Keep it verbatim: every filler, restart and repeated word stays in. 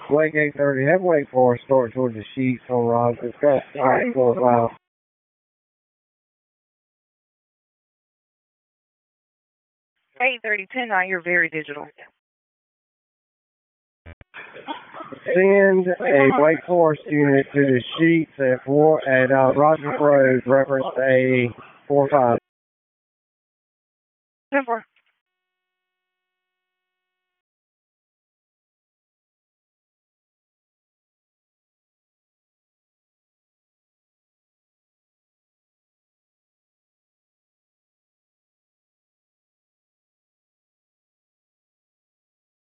Wake eight thirty, have Wake Forest start towards the sheets on Rogers. Got alright, four five. eight thirty, ten nine, you're very digital. Send a Wake Forest unit to the sheets at four at uh, Rogers Road, reference A four five. ten four.